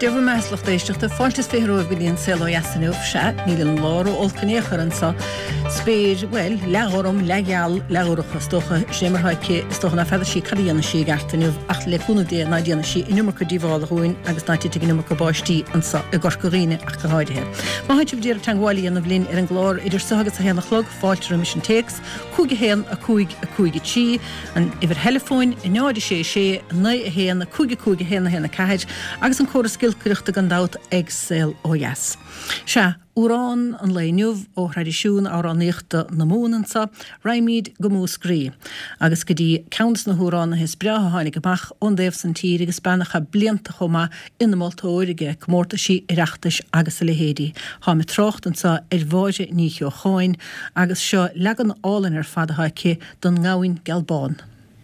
Dever meslach éisteachta fáiltas féhró bhíonn selo yasanúh se níl an lára olcanéchar an sa spéir well legarum legal leúcha stocha sémarhaike stocha feidir sí cadíanana sí gartainúh ach leúna dé na déana sí inúmar go díháil chuin agus náiti inúmar go báistí an sa a gorcoríine ach go háidethe. Má haitih díar tanghálí an bhlín ar an glár idir sagus a héanana chlog fáiltar mission takes cúige héan a cúige tí an iwwer telefóin in náide sé na a héan a cúige héna caiid agus an choras gilcuireachta gan dát agsel ó jas. Se Úrán an léniuh ó tradiisiún áráníochta na mónansa, raimíd go músgrí. Agus go dtí count na húrán his breatha hánig amach ón déobh san tír agus beannacha blianta chomma ina moltóirige cmórta sí ireachtais agus a lehédi. Há me trochtansa bháide nío cháin agus seo legan álan ar fadahaike don ngáin gelbán.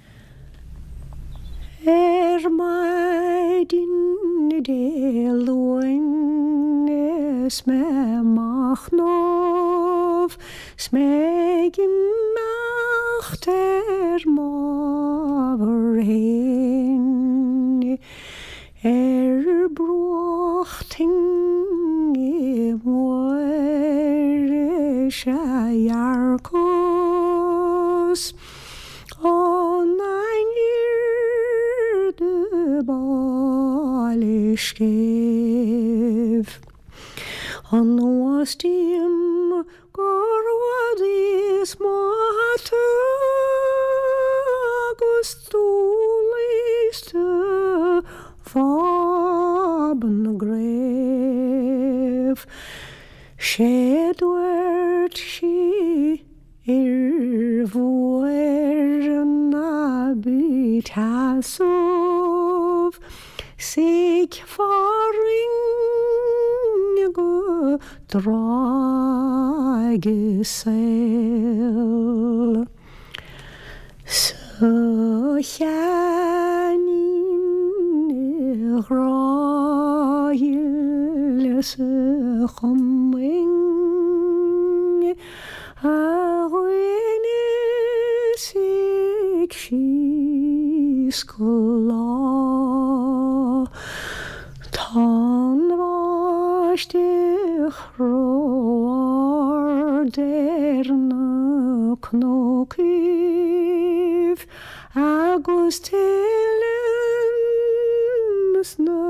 Maidin déluin sme machnov sme gemacht maverhen brochting moire shajarkos on Balishkev on was dim gorwadis matu gustuliste faben grave shedwert she irvuerna bitasov sig faring go dragesel so janin royal se coming arwene sig skla Tan was dich roar derne knokiv agus tilens na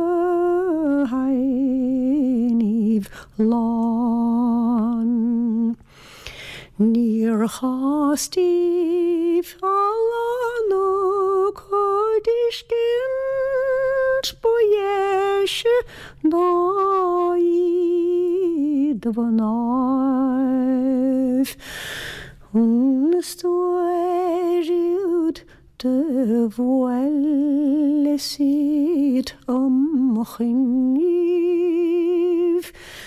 hainiv lan Nir chastiv alano kodishkin Boyeshe naid vanaf Unstueriud de voelesid amchiniv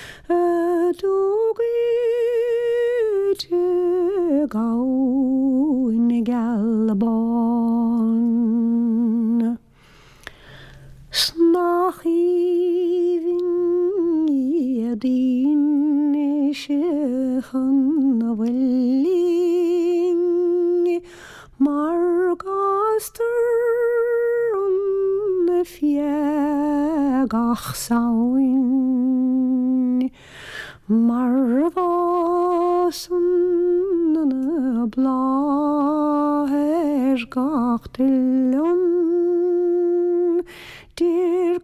Adugit gau in galban Snachivin yadin shechan welling Margaster on fiegach sauin Marvasun na blaher gachtilon Dir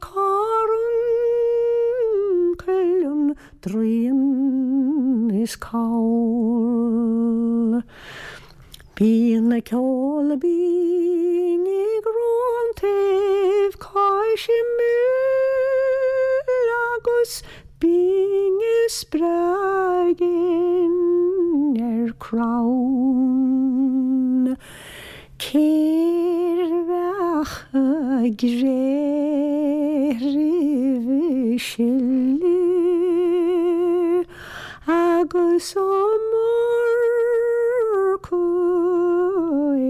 karun kellun drien is kaul Bien a kol being a grontev kaishimul agus being a spragen crown Kirvach grevishil agus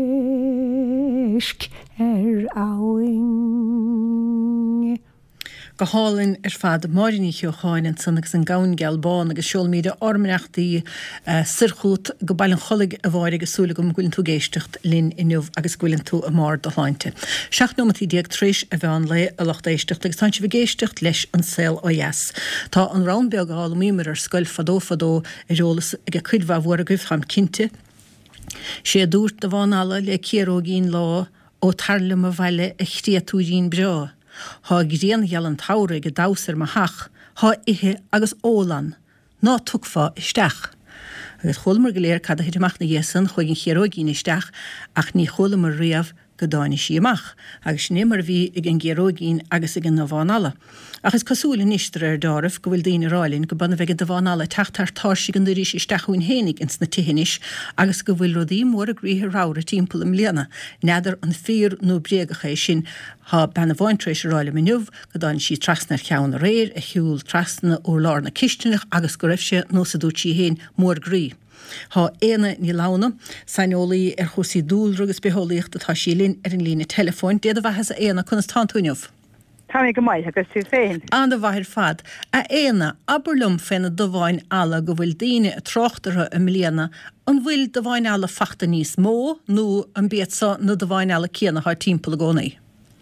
amorkuishk awing go hálinn fad maríní cháin sannagus an gaun gealbán agus seolmíide ormneachtaí sirchút go bailin cholig a bhhair agus súla go gúilinn tú géistecht linn inniuh agus gúilinn tú a mar do háinte. Seach nómatí diag tríis a bhean le a locht éistecht agus táint bh géistecht leis an saoil ó yes. Tá an ránbeag gáil mímar ar scoil fadó i rólas ag a cuidbh mhór a gufham cinte. sé dúirt do bháin alla le cérógín lá ó tarlam a bhaile a chríatúdín breá. Tá gréan geall an tára go dásar ma hach, há ihe agus ólan, ná tucfá isteach. Agus chulmar go léir cad a hiidirach na dhéasan chuig an chérógín isteach ach ní chulmar riamh go dáine sí amach, agus némar bhí ag an gérógín agus ag an na bháin alla. Agus cosúla níostar ar dáramh go bhfuil daoine rálinn go banna bheith do bháin alla teachtar táirsigh an dúiris isteachún hénig ins na tihinis agus go bhfuil rodí mór a gríthe rára timppla am léana, neidir an fér nó bréagacha sin há benna bhaintrééis rála miniuh go dáin sí trasnar cheann réir a hiúil trasna ó lár na ciisteanach agus go raibh sé nó sa dúirtí héin mór grí. Tá éana ní lána sainolaí ar chósaí dúil agus beholíocht atá sílinn ar an lína telefóin, déad a bheithes a éana chunas táúineh. Tá go maiid agus tú féin. An bhair fad a éana aberlum féna do bháin alla go bhfuil daine a trochtara a mléana an bhfuil do bháin alla fachta níos mó nó an béatsa na do bháin alla céanna há timppla gcónaí.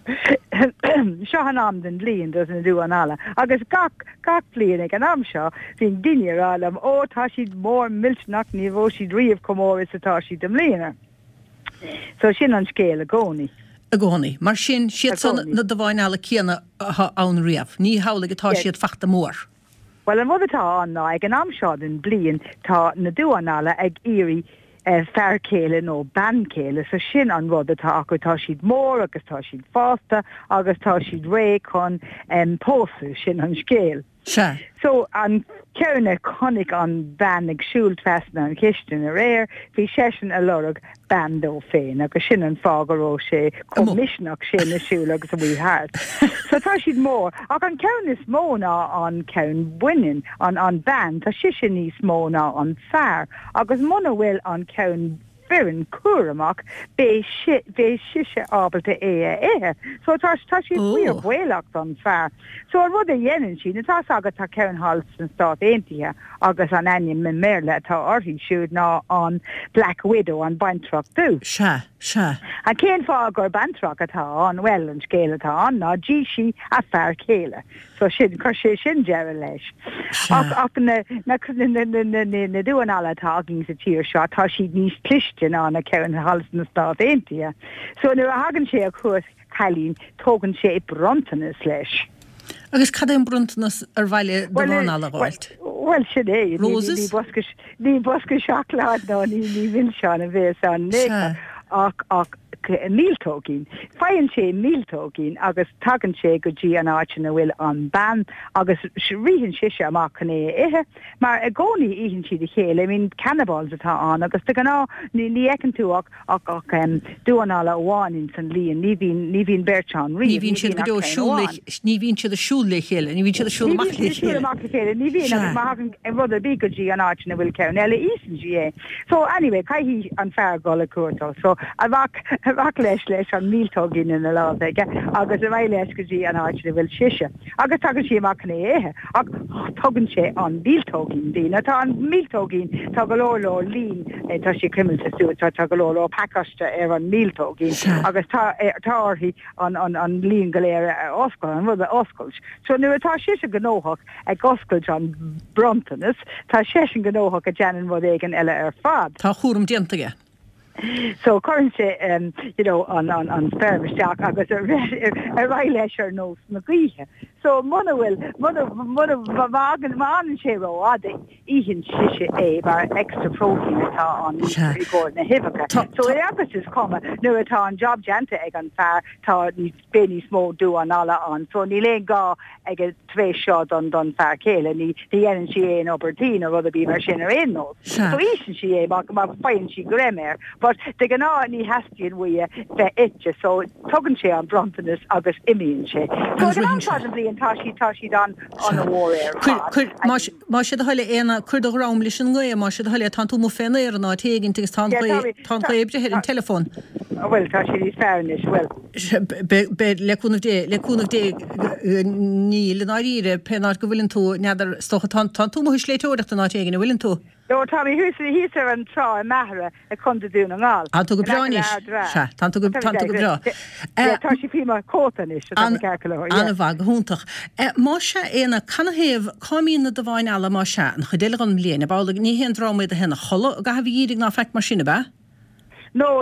Seo an am den líon dus na dú an alla. Agus gach líon ag an am seo hín duine rálam ó tá siad mór miltnach ní bhó siad riamh comóir atá siad am líana. So sin an scéal a gcónaí. A gcónaí, mar sin siad san na do bháin alla céanna ann riamh, ní hála atá siad fachta mór. Well an mud atá an ná ag an am seo den blion tá na dú an alla ag éirí fearcéile nó bancéile sa sin an rud atá acu tá siad mór agus tá siad fásta agus tá siad ré chun pósa sin an scéal. Se. So an ceanna chonig an ban ag siúlt fesna an cistean a réir, bhí sesin a lorug bandó féin agus sin an fágarró sé commissionach sin na siúil agus a bhí hart. So tá siad mór ach an ceann is mó ná an ceann buinin an ban tá si sin níos mó ná an fearr agus muna bhfuil an ceann fearin cuaramach bé siise ábalta é. So tá siad bhuiar bhuileach an fearr. So an rud a dhéanann sin, natá agad tá ceann hals an Stát Aontaithe agus an aine min méle tá orthaí siúd ná an Black Widow an baintrach dú. Se. A céan fá gur bantrach atá an well an scéal atá an ná dí si a fearr céile. So sin chu sé sin deire leis. Ach na dú an alla táginn sa tíir seo tá siad níos cliste ná na ceann hals na Stát Aontaithe. So nuair a hagann sé a chuas chalín tógann sé i brontanas leis. Agus cad éon bruntanas ar bhaile do bháin alla bhailt? Well, sin é. Roses? Ní bosca seachlád ná ní bhil seán a bheits an nécha ach níltógin. Fáann sé níltógin agus tagann sé go dtí an áitina bhfuil an ban agus rihann siise amach chun ihe, mar a gcónaí íhann siad a chéile, I mean cannibals atá an agus tu gan ní ecan tú ach dúanála bháin san líon, ní bhín beirteán riamh. Ní bhín siad go ní bhín siad a siúla chéile, ní bhín siad a siúla chéile. Ní bhín agus maithagan rud a bí go dtí an áitina bhfuil ceann eile ísan sí. So anyway, caithí an fearr gola cuatá. So a bhac leis an míltógin in a láige agus a bhaile leis go dtí an áitina bhfuil siise. Agus tagann sé amach chun éthe ach tugann sé an míltógin dína. Tá an míltógin tá go leor lín tá sé crimilta suúd tá go leor pacaiste ar an míltógin agus tá orthaí an lín go léir oscail an rud a oscailt. So nuair atá siise gnóthach ag oscailt an brontanas, tá sésin gnóthach a déanann rud éigen eile ar fad. Tá chúram diantaige. So currently, an fervisteach agus a reileis ar nós na gríhe. So muna bhagan máan sé róáda íhann siise é bar extra protein atá an rigóir na hifacha. So agus is comma nuair atá an job deanta ag an fearr tá ní béní smó dú an alla an. So ní léon gá ag a tvéis seo don fearr céile, ní dhéanann si é an Aberdeen a rud a bí mar sin ar éon nós. So ísann si é má fáinn si go réir. But de gan ná ní heastíonn bhuia bheith itse, so tugann sé an brontanas agus imíonn sé. So gan an blion tá siad an a bhór air. Má siad heile éana chuir do rám leis an gcuid, má siad heile tá tú mó féna ar an ná téigeann agus tá éibre ar an telefón. Well, tá sé fairness, well. leúnach dé níl an áíre penar go bhfuiln tú neadar stocha tan tú mo sléiteoireachta ná éigen bhfuiln tú. No, Tommy, hí an trá mehra a chunda dún an gáil. An tú go branis se tan tú go bra. Tá sí fi mar cótanis Anna bhag húntaach. Má se éna cannahéh cáína do bháin eile má se an chudéile an mléana bála ní hén ráméid a hena chola ga bhí írig ná feic mar sinna be? No,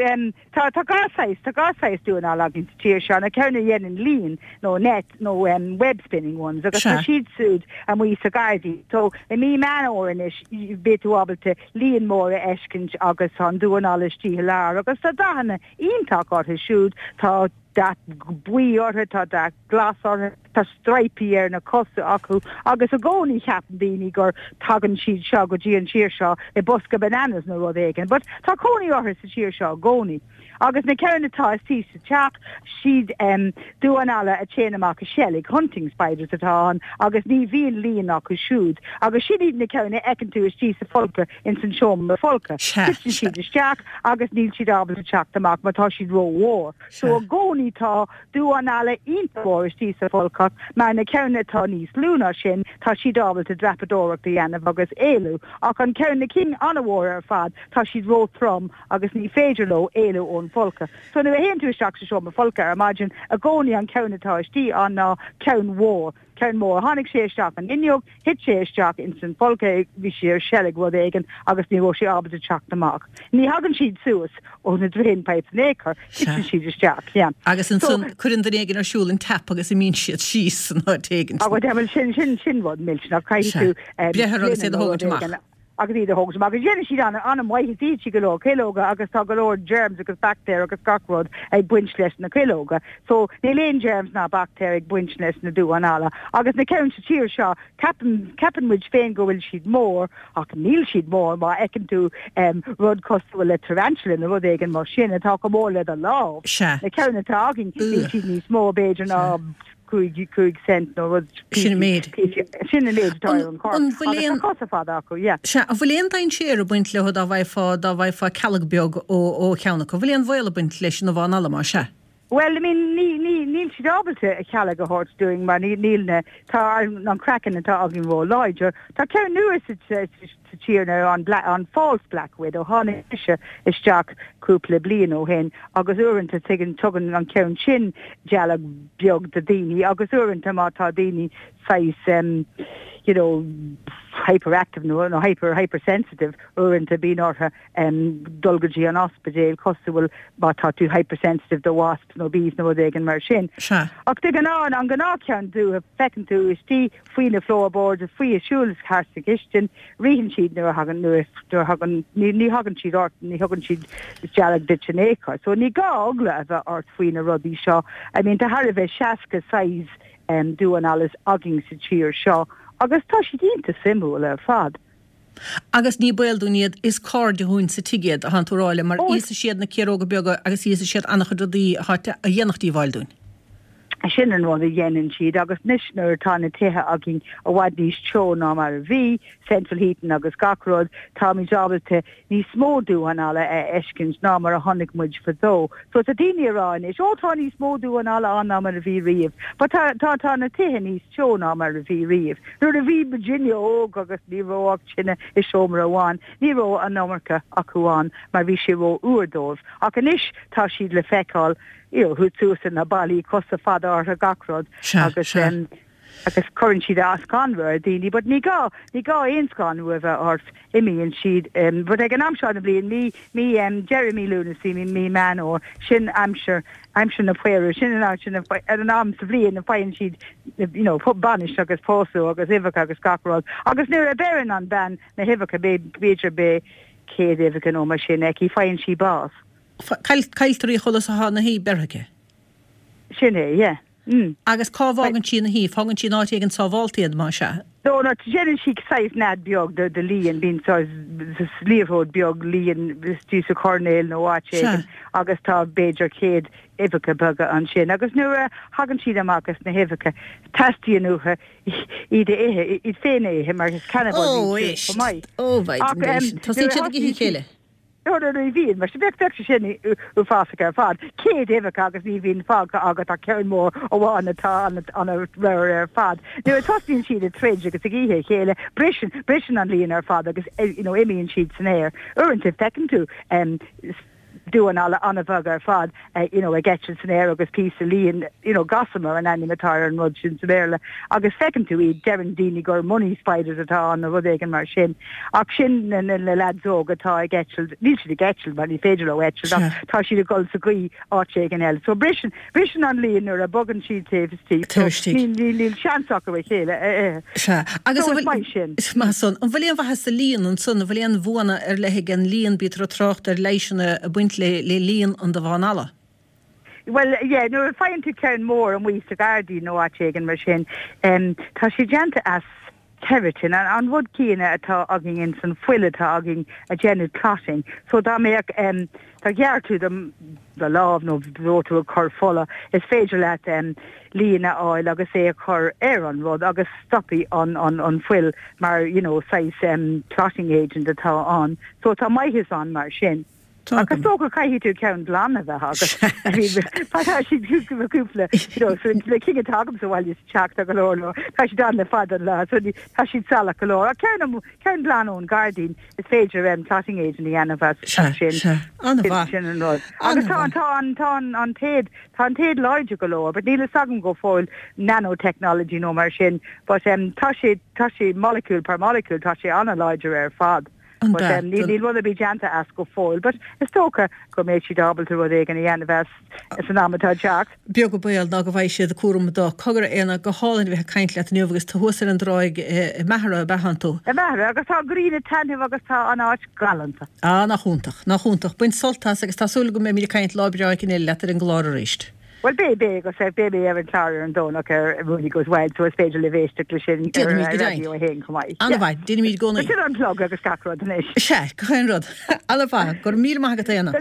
tá gásáis dún á agin tíir se na cena dhéanaan lín nó net nó web spinning ones agus tá siad súd a mí sa gardí. So I mí manóin is bitú ábalte líon móra ecint agus an dún álastí lá agus tá dahanana iontáach á siúd tá dat buí ortha tá dat glas ortha tá stripe ar na costa acu agus a gcónaí cheapan daoine gur tagan siad seo go dtí an tíir seo I bosca bananas na rud éigen, but tá cónaí ortha sa tíir seo gcónaí. Agus na ceannatá is tí sa teach siad dúanála a chéanamach a shellig hunting spiders atá an agus ní bhíon líon acu siúd agus siad na ceanna ecan tú is tí sa folca in san seom na folca. Kitchen siad is teach agus níl siad ábal a teach amach má tá siad ro war. So a gcónaí tá dúanála intóir is tí sa folca mar na ceannatá níos lúna sin tá siad ábal a drapadórach dhéanamh agus éilú ach an ceanna king anhór ar fad tá siad ro trom agus ní féidir lo éilú ón folka. So nu hen tú strax show me folka imagine a goni an countá tí an count war count mór hannig séisteach an injog hit séisteach in san folka vi sé shellig rud éigen agus ní sé abbe teach amach. Ní hagan siad suas ó na drain pipes nékar siad isteach ja. Agus an sun chuann den éigen arsúlin tap agus I mín siad síos an éigen. Agus demel sin rud milna caiú brethar agus é hógamach. agus iad hogs agus dhéana siad an mhaith tí go kilóga agus tá go germs agus bactéir agus gacród ag buint leis na kilóga. So ní léon germs ná bactéir ag buint leis na dúanála. Agus na ceann sa tíir seo capanmuid féin go bhfuil siad mór ach níl siad mór má ecinn tú rud cosúil le tarantula na rud éigen mar sin atá go mór le a lá. Na ceann atá agin siad níos mó béidir ná Kuig cent no sin méid Se a bhfuléon dain séar a buint le a bhaith fá cealabeag ó cheanna go bhfuléon bhile buint leis na bháin ala mar se. Well, I mean, níl si dábalte a cealaga hort doing mar nílne tá an crackan atá agin ró láidir. Tá ceir nuair sa tíirna an false black widow hána isteach cúpla blian ó hen agus uanta tugan an ceann sin dealag beag de daoine agus uanta mátá daoine sais hyperactive no hypersensitive uanta bí ortha dulgadí an ospedéil cosúil mátá tú hypersensitive do wasps no bís no éigen mar sin. Ach de an gná cean dú a fecinn tú is tí faoin na floorboard a faoi a siúlas hása gistin rihan siad nu hagan ní hagan siad ort ní hagan siad dealag ditnéá. So ní gá ogla a bheith ort faoin na rudí seo. I mean tá har a bheith seaca sais dúanálas agin sa tíir seo. Agus tá si dínta simú le fad. Agus ní builúníad is códe hún sa tigiad a hanúráile mar is siad na céróga beaga agus is siad annach dí a dhéanachtí bhilún. Sin an bhád a dhéanaan siad agus nisnar tá na tuthe agin a bhaid níos teo ná mar a bhí, central heating agus gacród, tá mí jobalte ní smódú anála ecins ná mar a honnig muid fadó. So tá daoine aráin is tá ní smódú anála an ná mar a bhí riamh, but tá na tuthe níos teo ná mar a bhí riamh. Nuair a bhí Virginia óg agus ní róach sinna is seomra amháin, ní ró an nómarcha acuáin mar bhí sé ró uardómh. Ach an is tá siad le feicáil húsúsan na bailí costa fada ar a gacród agus current siad ascanhar daoine, but ní gá éonscán bh ort imíonn siad, but ag an amseána blion mí Jeremy Lunacy mí manó sin amsir na fuir sin an am sa bblion na fainn siad banis agus pósú agus ifacha agus gacród agus nuair a beran an ban na hifacha béidir bé céad ifacha nó mar sin ag í fainn si bás. Cailtarí cholas a hána hí berthaige? Sinné, yeah. Agus cábhágan sí na hí, fágan sí náit an sábháiltíad má se? No, jean si sais nad beag de líon bín slíomhód beag líon tí sa cornéil nó áit agus tá béidir céad ifacha baga an sin. Agus nuair hagan siad amachgus na hifacha tastíí nucha iad ihe, iad féin éhe mar is canabal. Ó, bhaid, tá sí siad hí chéile. vín, mar se be sin ú fása fad. Cé éh agus ní hín fág agat a ceanmór óháin atá an ar fad. Nu a tosín siad a tréid agus a gíhe chéile brisin an líon ar fad agus imíonn siad san éir. Uintih fecinn tú doing all on a bugger fad, a getchen san agus piece of lean, gossamer and animatar and mud sin saberla. Agus second to eat Devon Dini gur money spiders at all, no rodegen mar shin. Ach shin and the lads og atá getchel, literally getchel, but he fedelo etchel. Tá she the gold sagui archegen el. So brishin on lean or a buggen sheet tavis tea. Lil shansok away hele. Agus so my shin. Ma son, an valian va has lean and son valian vona lehegen lean bitra trocht leishene buint le líon an do bháin ala. Well, yeah, no, fine to cairn mór an wí sa gardaí nó áitégan mar sin. Tá sé déanta as keratin an bhd cíine atá agin in san fuile atá agin a genid clotting. So dá mé tá gheartú the láb nó bhrótú a chur fola is féidir leat lína áil agus é a chur an rud agus stoppi an fuil mar, sais clotting agent atá an. So tá maithis an mar sin. Agus tógur caiithú ceann blána bheith agus. Tá si cúpla, le king tagam sa bhil is teach a golóir, tá si dan le fad an lá, tá si sala golóir. A ceann blána ón Gardín is féidir clotting agent í anamh sin. Agus tá an téad láide golóir, but níle sagam go fáil nanotechnology nó mar sin, but tá sé molecule per molecule tá sé anna láidir ar fad. But ní rud a bí deanta as go fáil, but is tócha go méid si dábal tú rud égan í anamh is an amatá Jack. Beag go bail ná go bhaid siad a cuaram dá cogur éana go hálainn bheith caiint leat nu agus tá huasar an dráig mehara a behanú. A mehara agus tá grína tanmh agus tá an áit galanta. Nach chuntach. Buint soltas agus tásúla go mé mí caiint lábreáid in letar an gláir éist. Well, baby, go say baby ever clear and don't really goes wide, so it's special elevation to chin. Radio hang come on. Anna, didn't me go. Sit unplug agus sacrod nish. Sha, cain rod. Alva, gur míl magatana.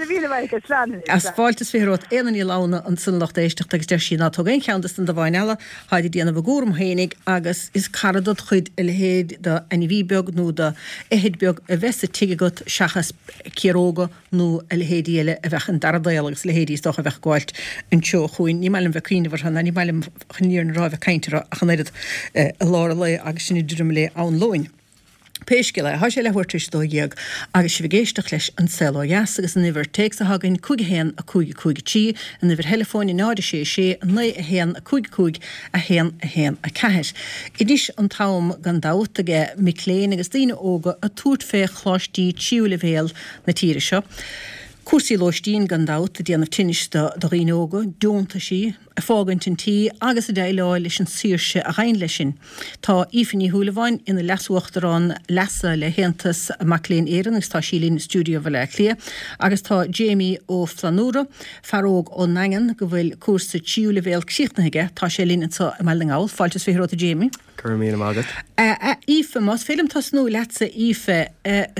As faltas férót éan í lána an sunlacht éisteach agus deir sin ná tugin cheantas an da bhainela, haidi díana bhgúrum hénig agus is caradod chuid elhéad da NV beag nó da ehid beag a vesta tigagot shachas kiróga nó elhéadi ele a bheith an daradail agus lehéadi is doch a bheith gwaelt an chuin ní meilm bheitcíine bhar hanna ní meilm chníir an ráibh caiintear a chanéad a lára le agus sin dúm le an loin. Péisce le há sé le huirtis dó dhéag agus si bhgéisteach leis an seló jas agus an niver teex a hagann cúig héan a cúig tí an niver telefónni náide sé an lé a héan a cúig a héan a ceir. Idís an tám gan dátaige miléin agus daine óga a túirt fé chláistí tíú le bhéal na tíire seo. Cuasaí lóistín gan dát a déanamh tinis do rióga, dúnta sí, a fágant an tí agus a déileáil leis an síirse a ghain lei sin. Tá Ífaní Húlaháin ina leasúachtarrán lesa le héantas Macléin Éireann agus tá sílín stúdio bhile clia, agus tá Jamie ó Flanúra, faróg ó Nangan go bhfuil cuasa tíú le bhéal csiachnaige, tá sé lín sa meldingáil, fáiltas féróta Jamie. Curmína mágad. Ífe, más félim tá snú letsa Ífe,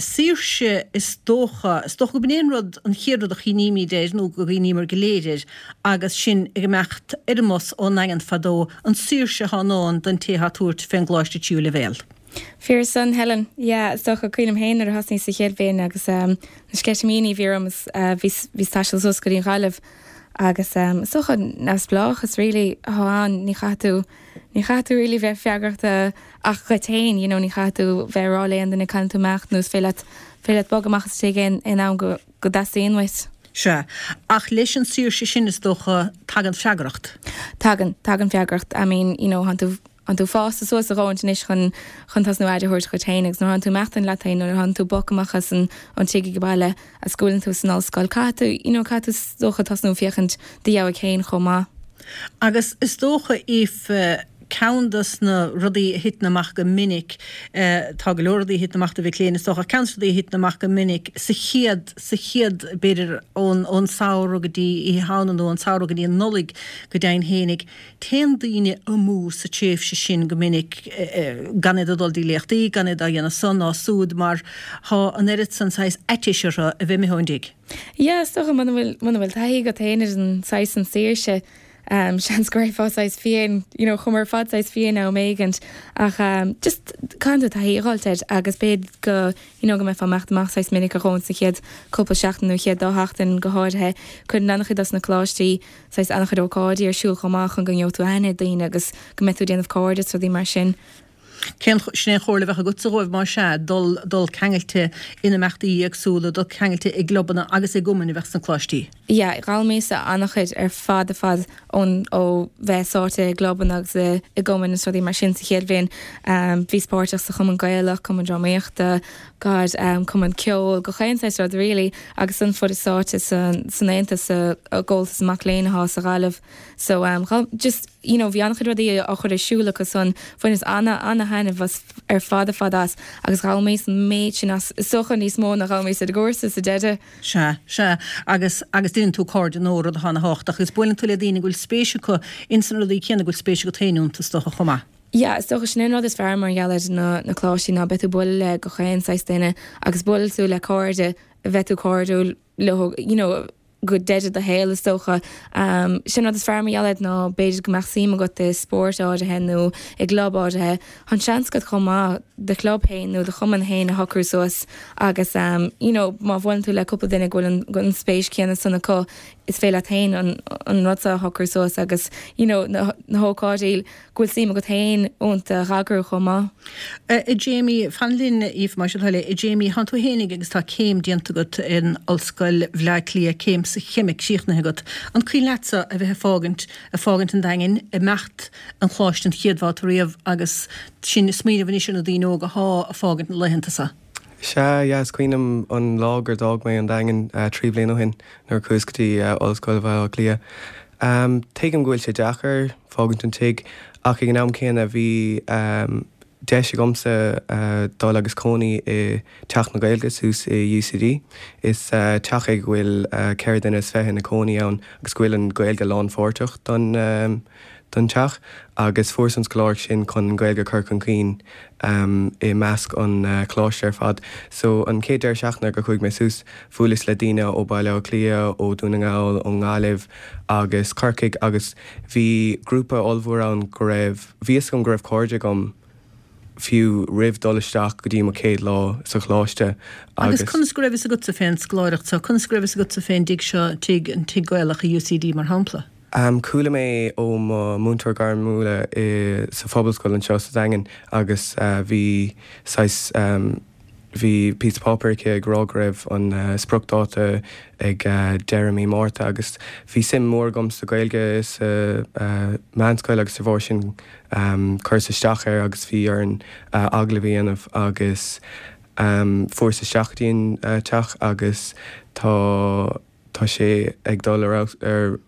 síirse is dócha go bnéon rud an chéadrod a chiníimi déir nó go rinímar goléidir agus sin ag mecht idamos ó Nangan fadó an síirse hánáin den tétha túirt féin gláiste tíú le bhéal. Fear son Helen, stoch a cuiinem héin ar hasní sa chéad féin agus na sceisimíní bhíramas bhís táisiil súscaí gáileh agus socha nas blach is really háan ní chatú really bheith feagarta ach gotain, ní chatú bheitrála an na canú mecht nús féile bogamachchas té in an go dasaíon weis. Se, ach leis an síirse sin is dócha tagan feagracht. Tagan feagracht, I mean, an tú fásta suas a ráint is chun tas nó aidir thuirt gotéinegus, nó an tú meachtain letain nó an tú bogamachchas an tíigi go baile a scúlann tú san áil catú, catú dócha tas nó fiachant díá chéin chomá. Agus is dócha Coundas na rudí hitnaach go minic tá go leorí hitnaach a bhí léana socha cansadí hitnaach go minic sa chiad beidir ón saoir go dtí I hánan ón saoir go dtí an nolig go dain hénig téan daoine amú sa téh se sin go minic ganad adul dí leachtaí ganad a dhéana son á súd mar há an erit san sais eitiisiire a bheith mé hóndig. Ja, stocha man bhfuil taí go téanaar an sais an séirse sean square fásáis fion chumar fásáis fion á méigent ach just canta tá híáilteid agus béad go go me fanachtamachsáis minic a rón sa chéad cúpla seachtain nó chéad dáthachtain go háirthe chun annachchud as na cláistí sais annachchud ócáidí ar siúil chomach an go tú aine daine agus go metú déanamh cáide so dí mar sin. Cén sné chóirla bheitcha go roibh mar se dul cengailte ina meachtaí agsúla dul cengailte ag globanna agus ag gomanna bheith san cláistí. Ja, gáilmésa annachchud ar fad ón ó bheitsáte globan agus i gomanna sodí mar sin sa chéad bhíon bhí spáirteach sa chuman gaiilech cum an drámaíochta gad cum an ceol go chéantais rud rilí agus san fud isáte san éanta sa ggóiltas mac léanaá sa gáileh so just bhí annachchud rudaí á chud siúla go son foin is anna haine was ar fada fadas agus gáilméis méid sin as sochan níos mó nach gáilméis a gcósa sa deide. Se agus dún tú cordin óra a hána hácht agus builin tú le dtíine gúil spéisi go insan ruí chéanana gúil spéisi go taúnta stocha chumá. Ja, stocha sin is fear mar gealaid na chlásí ná betú bul le go chéan sais duine agus bul tú le corde bheitú cordú le go deide a héile stocha sin is fear mar gealaid ná beidir go meachsí go de sport áide henú ag glob áidethe han seans go chomá de club héinú de chuman héin a hocrú soas agus má bhain tú le cúpla duine go an spéis céanna sanna có is féile tain an rudsa hocrú soas agus na hócáidíl gúil sí go tain únta ragur chomá. Jamie fanlinn íh mar se heile Jamie han tú hénig agus tá céim dianta go in allscoil bhleiclí céim sa chemic síochnathe go an chuí lesa a bheit fágant an dagin i mecht an chláistin chiadhátaríomh agus sin smíad bhaní sin a dtíó go há a fágant na leihananta sa. Se cuiinem an lágur dag mé an dagen trí blian hin nar cúscatí ollscoil bheith lia. Tuigim ghfuil sé deachar fágant an tuig ach ag an am céanna bhí deise gomsa dá agus cónaí i teach na gailgas ús i UCD. Is teach ag bhfuil ceir den is feithean na cónaí ann agus bhfuil an gailga lán fórteach don teach agus fórsans chláir sin chun gailga Kirk Queen i measc an chláiste ar fad. So an céad ar seachna go chuig mé sús fulas le daine ó bailile clia ó dúna ngáil ó ngáileh agus carcaig agus bhí grúpa olmhór an go raibh bhíos go raibh cóide gom fiú rih dolisteach go dtí céad lá sa chláiste. Agus chun a go sa féin scláireacht sa chun a go sa féin dig seo an gailach a UCD mar hampla. Coolla mé ó múntar gar múla sa fóbalscoil an seo sa dagen agus bhí pí pápaice ag rágraibh an spruchdáta ag Jeremy Mórta agus bhí sim mór gom sa gailge is meánscoil agus sa bhór sin chuir sa steachar agus bhí ar an aglahíanamh agus fuair sa seachtaíon teach agus tá sé ag dul ar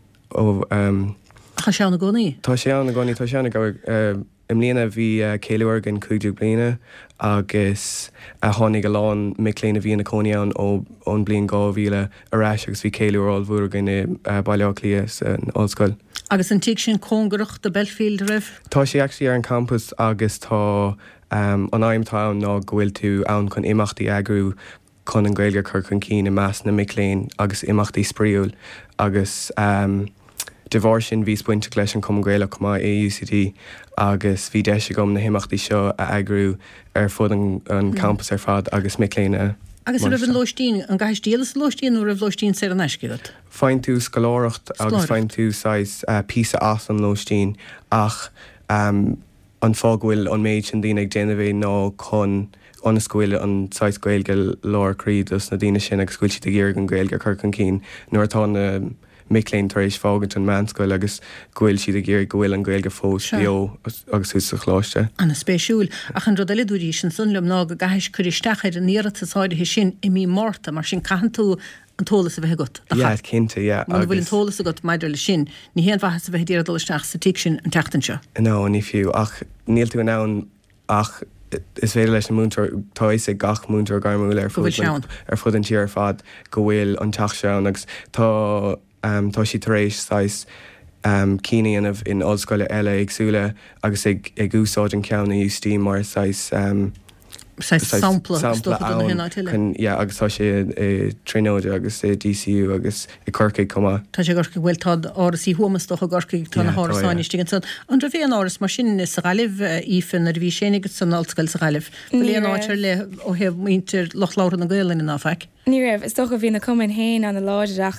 Tá sé anna gcónaí? Tá sé anna gcónaí tá sé anna go imlíana bhí céileúir an 50 bliana agus a tháinig go lán miléana bhí na cóíán ón blion 2000 aráis agus bhí céileúráil bhúr gan i bailile lías an ollscoil. Agus an tíigh sin cóngarach de Belfield raibh? Tá sé actually ar an campus agus tá an aimimtá ná gohfuil tú ann chun imachtaí agrú chun an gailge Kirk Queen i meas na miléin agus imachtaí spríúil agus de bhór sin bhí pointe leis an cum gaile cumá UCD agus bhí deise gom na himachtaí seo a agrú ar fud an campus ar fad agus miléine. Agus rah an loistín an gaiis díalas loistín ó rah loistín sé an eisciad? Fáin tú scoláireacht agus fáin tú písa as an loistín ach an fághfuil an méid sin daine ag déanamh ná chun an scoile an 6 gailge lár creed as na daine sin agus scoil si ggéir an gailge Kirk Queen nuair tá na miléin tar éis fágant an meánscoil agus ghfuil siad a ggéir gohfuil an gailge fós bio agus ús sa chláiste. Anna spéisiúil ach an rodile dúí sin sunlumm ná go gaiis chuiristeachir an níratáide sin i mí mórta mar sin caihan tú an tólas a bheith got. Ja, cinnte, ja. Má bhfuil an tólas a got maidir le sin, ní héan bhaithe a bheith díar dolisteach sa tíigh sin an teachtain seo. No, ní fiú ach níl tú an ach is féidir leis an múntar táis ag gach múntar gar múla ar fud an tíar fad go bhfuil an teach seán agus tá sí tar éis cíanaanamh in ollscoile eile agsúla agus ag úsáid an ceanna UCD mar sampla agus tá sé tróide agus DCU agus i Corcaigh comá. Tá sé gorca bhfuil tá áras í huamastocha gorcaigh tá na háráinistí san. An ra bhíon áras mar sin is galibh ífin ar bhí sénig san altscail sa galibh. Líon áitir le ó heh muintir loch láir na gailin in áfeic. Ní raibh, is tócha bhína cumin héin an na láideach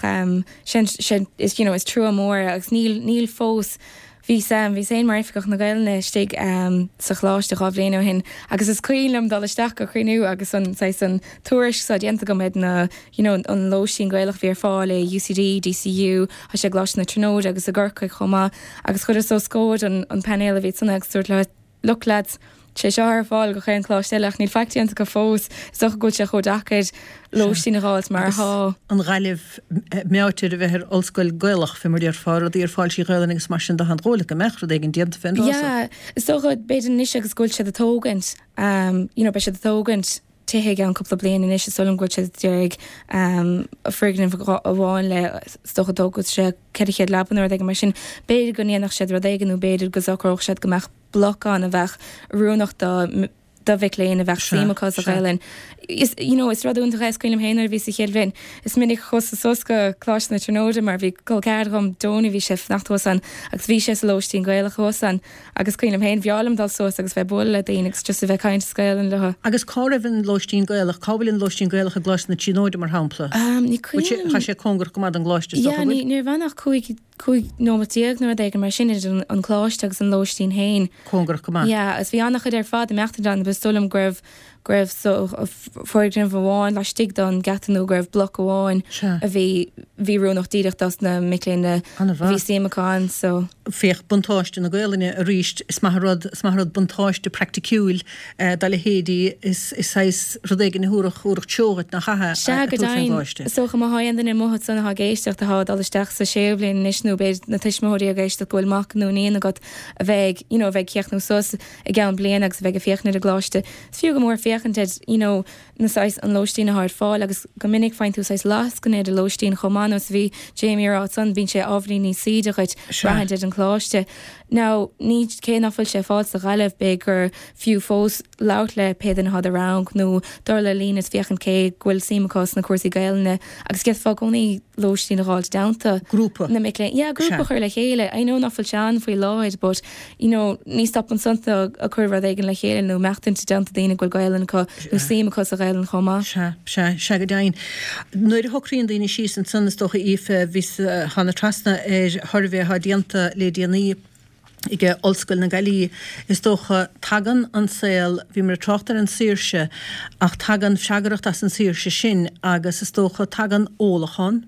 sin is trú mór agus níl fós hí sé mar ifigach na gailne stig sa chláiste á bhléanú hin agus is cuilam dal isteach go chuinú agus san tuairis sa dianta go méid na an lóisín gailech bhí ar fáil UCD, DCU a sé glas na tróide agus a ggurcha chomá agus chud is so scóid an panel a bhí sanna agus dúirt le luclads sé sear fáil go chéan chláisteach ní feictíanta go fós soch go se chodachaid lóistína ráils mar há. An galibh meátir a bheithir olscoil gailach fi mar ar fáil a dtíar fáil sí gailanigus mar sin an róla go mechra ag an dianta fin. Ja, is socha beidir níos agus gúil se a tógant be se a tógant tuthe an coppla blian in is solam go se deag a frigin a bháin le stocha dógad se ceirichéad lebanúir ag mar sin beidir go níanach sé rodéigenú beidir go sochach sé go meach blocán a bheith runúnach da bheith léon a bheith síachá a gailin. Is radúnta rééis cuilim héanaar bhí sa chéad bhin. Is minic chus a sosca chlás na tróide mar bhí colcéir gom dóna bhí sé nachtósan agus bhí sé lóistín gaile chosan agus cuilim héin bheálam dal sos agus bheith bula daanagus just a bheith caiint scailin lethe. Agus cáibhann lóistín gailech, cábhfuiln lóistín gailech a glas na tróide mar hampla. Ní Tá sé congur go an gláiste. Ní bhanach chuig nómatíag nó ag mar sin an chláiste agus an lóistín héin. Congur go. Ja, as bhí annach ar fád a meachtadan bestolam greibh so foiidir bháin le stig don gatanú greibh bloc amháin a bhí runúnach díireach das na miléine bhí séachán so. Féch buntáiste na gailine a ríist is marrod buntáiste practicúil dá le hédí is seis rodéigen na húrach teogat na chathe. Se go dain socha má haan in móhat sanna ha géisteach a hád alisteach sa séblin nisnú beid na tuismóí a géiste goil macnú níana got a bheith bheith ceachnú sos a gan blian agus bheith a féchna a gláiste. Fiú go mór féchanted na sais an lóistín a hard fáil agus go minic fein tú sais las go néad a lóistín chomanos bhí Jamie Rá san bín sé ábhrí ní síidechuid rahanted an chláiste. Now, ní cé nafuil sé fáil sa galibh begur fiú fós laut le pédan had a rang nó dor le línas fiochan cé ghfuil simachás na cuasaí gailne agus get fá gonaí lóistín a ráil downta. Grúpa. Na mic le, grúpa chuir le chéile. I know nafuil sean faoi láid, but ní stop an santa a chuir éigen le chéile nó meachtain te downta daine ghfuil gailen nó simachás a gailen chomá. Se go dain. Nuair a hochríonn daoine síos an sannas docha ífe vís hána trasna thurbhéh ha dianta le dianaí ige olscoil na Galí is dócha tagan an saoil bhí mar trochttar an síirse ach tagan seagaracht as an síirse sin agus is dócha tagan ólachan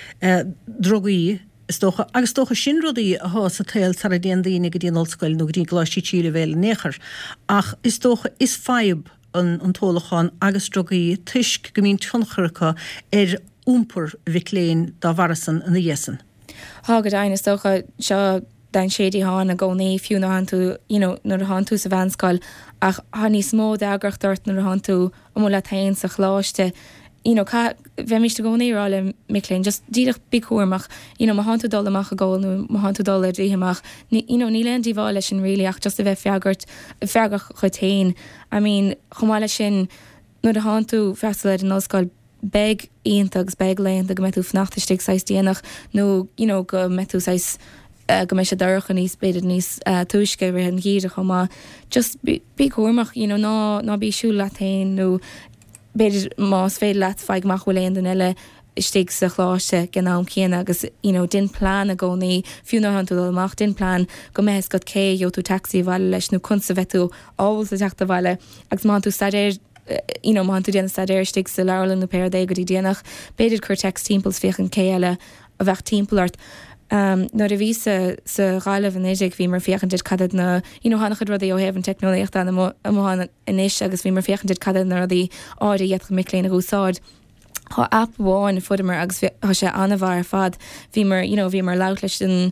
drogaí agus dócha sin rudaí a hás a tail tar a déan daoine go dtíon olscoil nó go dtíon gláistí tíle bhéile néchar ach is dócha is feib an tólachan agus drogaí tuisc go mín tioncharacha úmpur bhicléin dá bharasan an dhéasan. Hágad aine is dócha seo dain sédí hána gcónaí fiú na hanú nar hanú sa bhanscoil ach haní smó deagracht dort nar hanú am le tain sa chláiste. Bheimiste gcónaí ráile miléin just díadach bicúach má hanú dul amach a ggónú má hanú dul a dríhamach ní leon díháil lei sin rií ach just a bheith feargach chutain. I mean, chomáile sin nuair a hanú fearsaid an osscoil beg íontagus beg leon go metú fnachtaistigh 6 déanach nó go metú 6 go me sé darcha níos beidir níos tuisce bhar an gíide chomá just bí cuamach ná bí siú latain nó beidir más féad leat feigach bhfuil éon den eile stig sa chláiste gan am chéana agus din plán a gcónaí fiú ná hanú amach din plán go mehes go cé jo tú taxi bhile leis nó cunsa bheitú ábhil a teachta bhile agus má tú stadéir má tú déana stadéir stig sa leirlan na péir go dtí déanach beidir chur text timpmpels féchan céile a bheith timpplart. Nuair a bhí sa gáileh an éideag bhí mar féchanid cadad na hánachad rudí ó hebhann technolaíocht an amháin inis agus bhí mar féchanid cadad na rudí áirí dhéadcha miléin a úsáid. Tá app bháin fudamar agus sé anmhar fad bhí mar bhí mar laut leis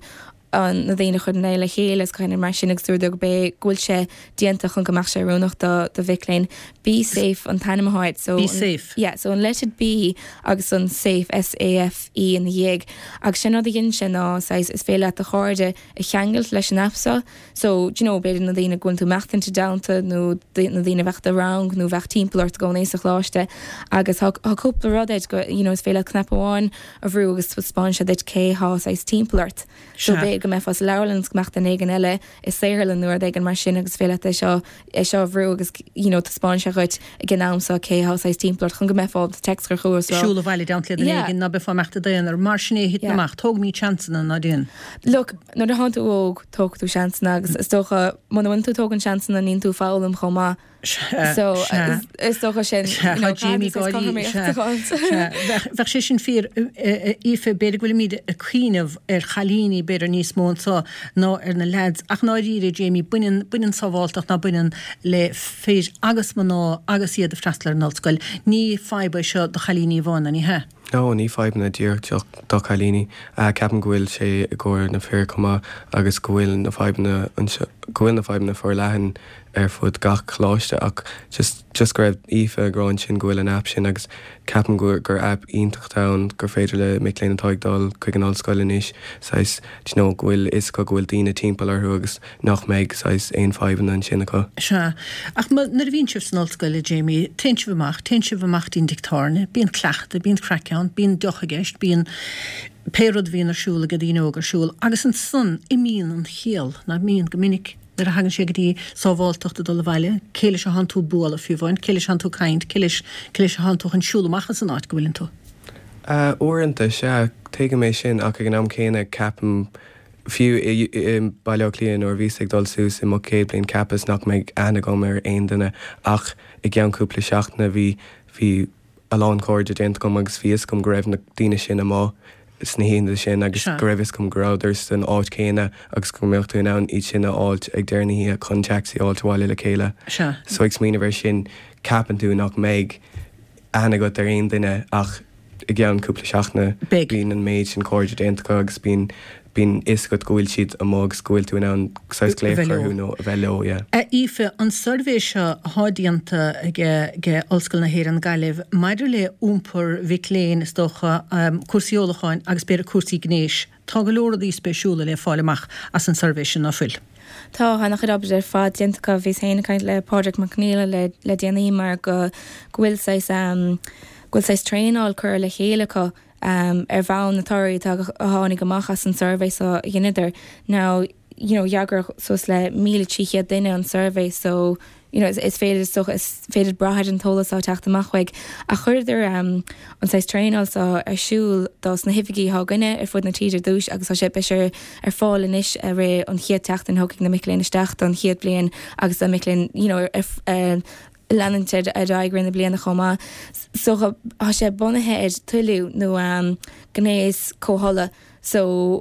an na dhéine chun éile chéile chuine mar sin agstúr go bé ghúil sé dienta chun goach sé runúach do bhicléin be safe an tanimhaid so Be safe. yeah so an let it be agus an safe SAFE in the dhéag agus sin ad gin sin ná is féile a cháde a cheangelt leis an apsa so you know beidir na dhéine gúil tú meachtain te downta nó na dhéine bhecht a rang nó bhecht timpplairt go ééis a chláiste agus cúpla rudeid go you know is féile knap amháin a bhrú agus spáin se deit cé há is timpplairt so bé go me fas lelands gmecht an éigen eile is séirlan nuair ag an mar sin agus féile seo bhrú agus you know spáin se chuid gnámsa cé há is timpplairt chun go me fá text gur chuúr Siúla bhile downtlid an éigen na befa meachta daon ar mar sinné hit naach tóg mí chansanna na dún. Look, no de hanú óg tóg tú seansanna agus is tócha man tú tógan seansanna nín tú fálam chomá so is tócha sin Jamie bheith sé sin fír ife beidir bhfuil míad a cuiineh ar chalíní beidir níos mónsá ná ar na lads ach náíre Jamie buinn sábháilteach na buinn le féis agus man ná agus iad a freistlar nálscoil ní fáibe seo do chalíní bhána ní he. No, ní feibna díirteach do chalíní ceapan gohfuil sé ggóir na fér comá agus gohfuil na feibna for lehan ar fud gach chláiste ach just go raibh ife gráin sin gohfuil an app sin agus ceapan gur app ionintach dán gur féidir le mé léana táagdal chuig an áilscoil inis sais gohfuil is go bhfuil daoine timppla arthú agus nach méid sais 1 an sinna go. Se ach na bhín sibh san áilscoile Jamie teintse bhach dín dictárne, bíon cleachta, bíon crackán, bíon dochagéist, bíon péród bhíon arsúla go dtíine ógarsúil agus an sun i míon an chéal na míon gomininic ar a hagan sé go dtí sábháilteachta do le bhaile, céile se han tú búla fiúháin, céile se han tú caint, céile se han tú an siúlamachchas an áit go bhfuiln tú. Uanta se teige mé sin ach ag an am céine ceapam fiú bailach líon ó bhí ag dul sús i mo céad blion cappas nach méid ana go mar aon duine ach i gceann cúpla seachna bhí a lán cóide déint gom agus fios gom go raibh na daine sin amá sna héana sin agus go raibh gom gráidirs an áit céine agus go méocht tú ann iad sin áilt ag deirnaí a conteachtaí áiltháile le chéile. So ag smína bhar sin capan tú nach méid ana go ar aon duine ach i gceann cúpla seachna bíon an méid sin cóide déint agus bíon is go gohfuil siad a mógus gohfuil tú an léifú nó a bheith leo. Ife an survé seo hádianta ge olscoil na héir an gaileh maidir le úmpur bhicléin is dócha cuasaíolacháin agus beidir cuasaí gnéis tá go leor í spéisiúla le fáileach as an survé sin na fuil. Tá hannach ar ab ar fád dienta bhís héna caiint le Pádraig McNeil le déanaí mar go bhfuil sais tréáil chur le chéalacha ar bhain na toirí tá tháinig goachchas an survey so dhéanaidir now jagur sos le 1,300 duine an survey so is féidir brathid an tolas á teachtamachhaig a chuidir an sais tréáil arsúil dás na hifigií há gine ar fud na tíidir dúis agus sé beir ar fáil inis a ré an chiad techt an hoking na miléin isteach an chiad blian agus a miléin leananted a daigrin na bliana chomá so há sé bunathe ar tuiliú nó gnéis cóhola so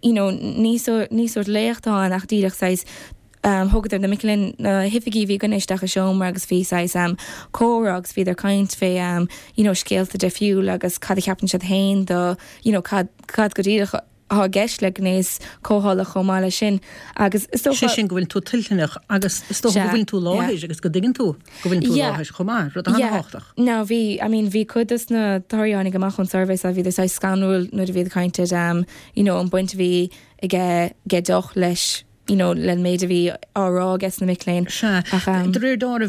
níos léochtáin ach díireach sais thugad na miléin na hifigií bhí gnéisteach a seomar agus bhí sais córagus bhí ar caint fé scéalta de fiúil agus cad ceapan siad hain do cad go díireach há geis le gnééis cóhála chomáile sin agus sé sin gohfuil tú tiltaineach agus bhfuil tú láis agus go diggin tú gohfuil tú láis chomá ru háach. No bhí bhí chudas na táíánig amach an surveys a bhí sa scanúil nu a bhíad caiinte an buinte bhí ige doch leis le méid a bhí árá gas na miléin. Dréir dámh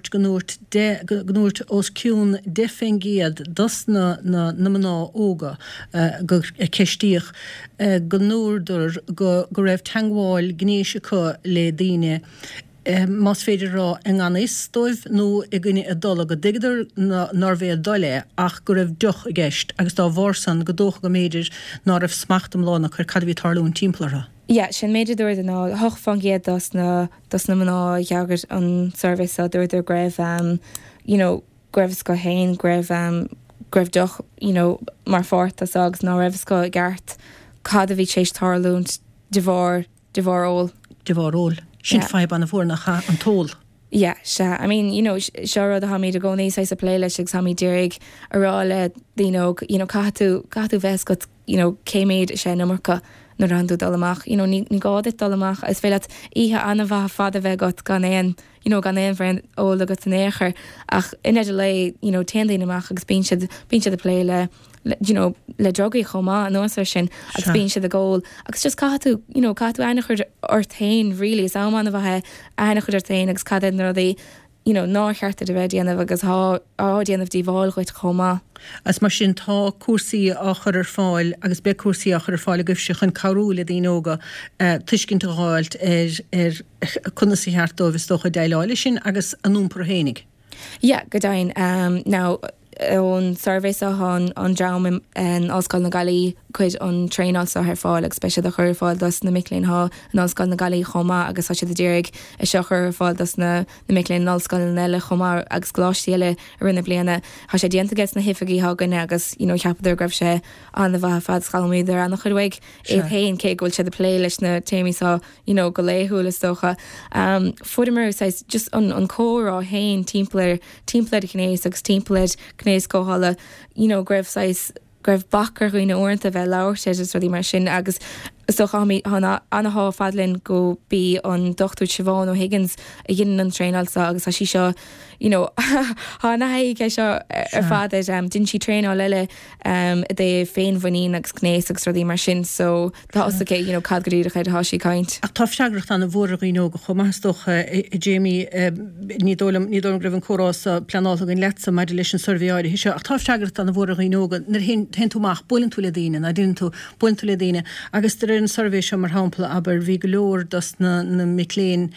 gnúirt os ciún defengéad dus na maná óga go ceistíoch gnúidir go raibh teagháil gnéise chu le daine Mas féidir rá an anis dóibh nó i gine a dul go digidir nar bhéh dole ach go raibh duch a gceist agus dá bhórsan go dócha go méidir ná raibh smachtam lána chu cadhí tarlún timpplaire. Ja, sin méidir dúir den ná hoch fangéad das na maná jaagart an service a dúir greibh greibh go hain greibh doch mar fort as agus ná raibh go gart cad a bhí sééis tarlúnt de bhór sin feib an bhórnacha an tóil. Yeah, sure. I mean, sure a hamid a go níos a play leis ag samí deirig ará le catú bheits céméid sé namarcha na ranú dolamach, ní gáit dolamach, is fé ihe anna bha fada bheith got gan éon, gan éon bhrein óla go an éair, ach inéidir le, teandaí amach agus bín siad a plé le drogaí chomá an nóir sin agus bín siad a ggóil, agus just catú aine chuir orthain rilí is ámana bhathe aine chuir orthain agus cadad nó dí nácheartta a bheith déanamh agus déanamh díháil chuid chomá. As mar sin tá cuasaí á chur fáil agus be cuasaí á chur fáil a gibhse chun carúla díóga tuiscint gáilt chunaí heartdómhs docha deileáile sin agus anúmpur hénig. Ja, go dain. Now ón surveys an dram an Osscoil na Gailí chuid an tréáil sa ar fáil agus speisiad a chur fáil das na Mic Léinn an Osscoil na Gailí chomá agus si a ddírig is seo chur fáil das na Mic Léinn Osscoil na eile chomá agus gláistíile a rinne bliana. Tá sé déanta gas na hifaí haganna agus cheapadidir greibh sé an na bheit fad scalmíidir an chuidhaig éhéin cé ghfuil sé de plé leis na téimá go léthúla stocha. Fudimer just an córá hain timpplair cnééis agus timpplaid cnééis cóhala greibh bachar chuoine orintanta bheith leirte is ruí mar sin agus sochaí anna fadlinn go bí an dochtú Siobhan ó Higgins a dhéanaan an tréáilsa agus sí seo hána haige seo ar fadid din si tréáil leile dé féin bhaín agus cnééis agus ruí mar sin so tá oscé cadgurí a chuid hasí caiint. A tá seagracht an bhra íó go chumástocha Jamie nídólam greibh an chorás planála an lesa mar leis an surveáide hí seo a tá seagracht an bhra íóga nar hen túach bulan túla daine na dún tú bulan túla daine agus an survey sem mar hapla aber vi golóir das na Mic Léinn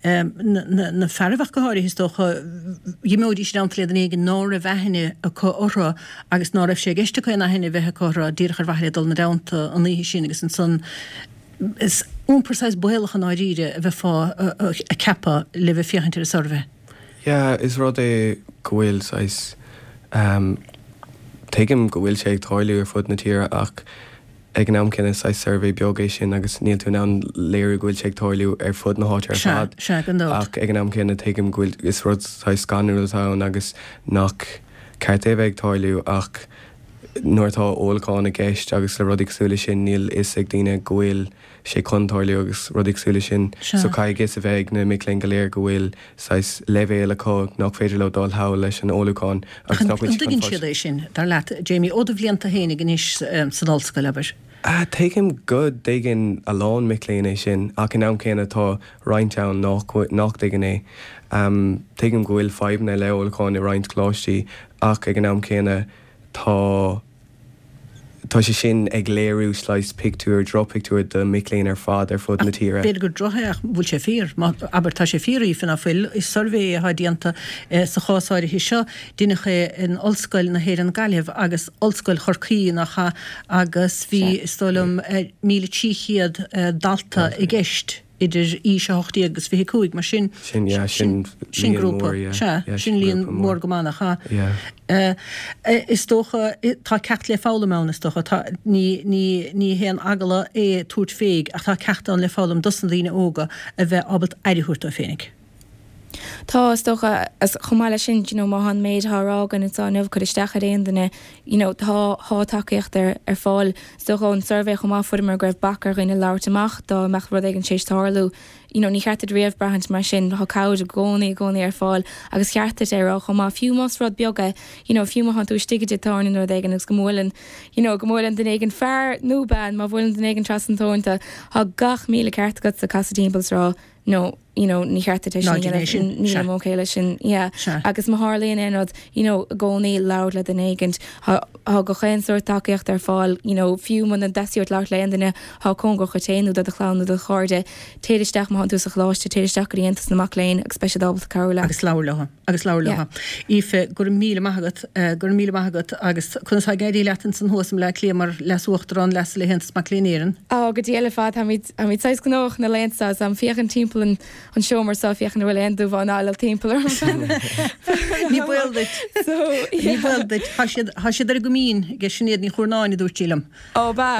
na ferfach goáir histócha gimódí sé anlé an éigen ná a bheithine a orra agus ná raibh sé geiste chuin na henne bheitthe chora díchar bhaile na damta an í sin agus an son is únpersáis buhéalach an áíre a bheith fá a cepa le bheith fiochantar a survey. Ja, is rud é gohfuil sais teigim gohfuil sé ag táiliú ar fud na tíre ach ag ná cinna sa survey beagéis sin agus níl tú ná léir ghfuil sé táiliú ar fud na háte ar fad ach ag ná cinna teigim ghfuil is rud sa scanúiltá agus nach ceart é bheith táiliú ach nuairtá óilcáin a gceist agus le rudigsúla sin níl is ag daine ghfuil sé contáiliú agus rudigsúla sin so caiigis a bheith na Mic Léinn go léir go bhfuil sais levéile có nach féidir le dul há leis an ólaáin agus nach bhfuil siad sin dar leat Jamie ó do bhblianta hénig in is san Ollscoil leis. Taigim go dagan a lán Mic Léinn é sin ach an am céanna tá Rhinetown nach dagan é. Taigim go bhfuil 5 na leolaáin i Rhint Cláistí ach ag an am céanna tá sé sin ag léirú sláis picú drop picú de Mic Léinn ar fad ar fud na tíre. Beidir gur drotheach bhfuil sé fír, aber tá sé fírí fanna fuil is survé a díanta sa chásáir hí seo duine ché in Ollscoil na Héir an Gaillimh agus Ollscoil Chorcaí nacha agus bhí stolam 1,300 dalta i gceist. Idir se hochttaí agus bhí cuaig mar sin grúpa sin líon mór gománacha. Is tócha tá cecht le fálamána tócha ní héan agala é túirt féig ach tá cechtán le fálam dosan lína óga a bheith abalt éiriúirta fénig. Tá stocha as chomáile sin má an méid thárá gan itá nuh chu isteach réanana tá takeíocht ar fáil stocha an survey chomá fuidir greibh bachar rinne láirtamach dá meach rud ag an sééis tálú. Ní cheartad riamh brahant mar sin tha cáid a gcónaí ar fáil agus cheartad ar chumá fiú más rud beaga fiú han tú stiigide tána nó d agus gomólan gomólan den éigen fear nóban má bhfuil den éigen trasantónta ha gach míle ceartgad sa casadímpels rá nó ní cheartad ní móchéile sin agus má hálíonn éad gcónaí láir le den éigent go chéinúir takeíocht ar fáil fiú man an deisiúirt leir leanana há con go chutéanú a chláánú do cháde téidirteach má tú a chláiste téidirteach réantas na Mic Léinn agus speisiadábal Carla agus láirlatha Ífe gur míle maigat agus chuná géirí letan san hósam le lé mar lesúachtarrán les le hentas Mic Léinéirean. Go dtíile fad ha mí 6 gnách na lénsa am fiochan timpplain an seomar sa fiochan bhfuil endú bhán eile timpplair. Ní bhfuil ha siad ar go mín ge sinnéad ní chónáinna dúirtílam. Ó ba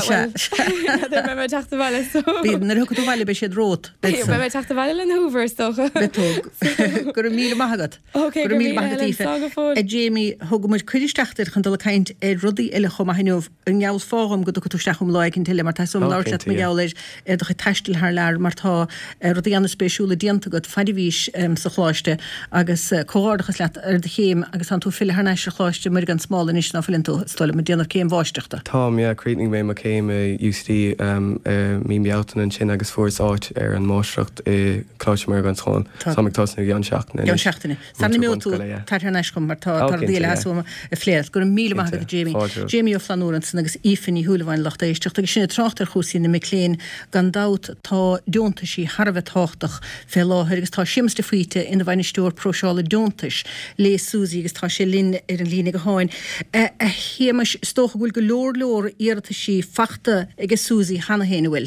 me teachta bhile Bí na rucha tú bhile be sé rót. me teachta bhile an Hoover stocha. Gur míle maigad. Okay, Gur míle maigad. Jamie thugmuid chuidisteachtar chun dul caint rudaí eile chum a hainmh an ngeall fágam go tú teachum leigh til mar tasúm láirlaat me geáir do chu teistil haar leir martá rudaí anna spéisiúla dianta go fadihís sa chláiste agus cóárdachas leat de chéim agus an tú fila haar neisir chláiste mar an smála is ná fillin tú stola me déanamh céim bháisteachta. Tá creating mé mar céim UCD mí meátan an sin agus fórsáit an máisteacht cláiste mar an cháin samtásna gan seachna. Gan seachtainna. Sanna mé tú tar neiscom mar tá díile hasúma a phléad gur míle maigad Jamie. Jamie ó Flanúran agus ífinní thuúlaháin lecht éisteach agus sinna trachtar chúsí na miléin gan dat tá dúnta sí Harbheith táchtach fé láthir agus tá siimste fuite ina bhaine stúr próseála dúntais lé Susie agus tá sé lin ar an lína go háin. A chéimeis stócha bhfuil go leor iarta sí fachta agus Susie hana héna bhfuil.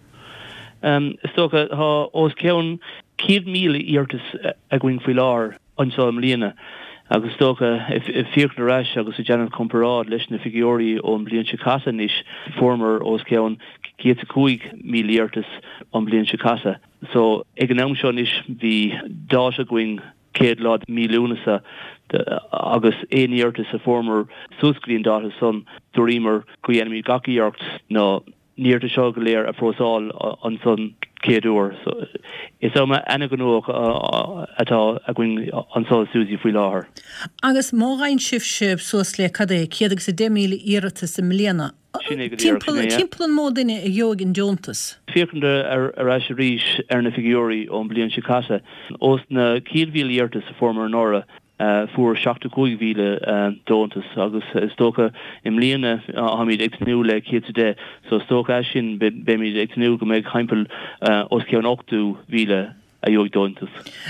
Stocha ha os ceann 100 míle iartas a going faoi lár ansam líana. Agus stocha if fiach na rais agus a Janet comparád leis na figurí ón blion Chicasa níis former os ceann 105 míle iartas ón blion Chicasa. So ag an am seo níis bhí dá a going 100 mílúnasa agus éiartas a former suscrín dá son dorímar chuhéanamí gaciíocht nó níirta seo go léir a frósáil an son céadúir. So is ana go nuach atá a going ansá Susie faoi láthair. Agus mágáin sibh suas le cadé céad agus 10 míle iarta sa mbliana. Timplan módaine a Jogin Jontas. Fiachanda ar a ríis ar na figurí ón blion Chicasa. Os na 100 míle iartas a former Nora fuair 75 míle dóntas agus stocha im líana hamid ag nú le chéad so stocha sin be mid ag nú go méid heimpel os ceann 8 míle a jog dóntas.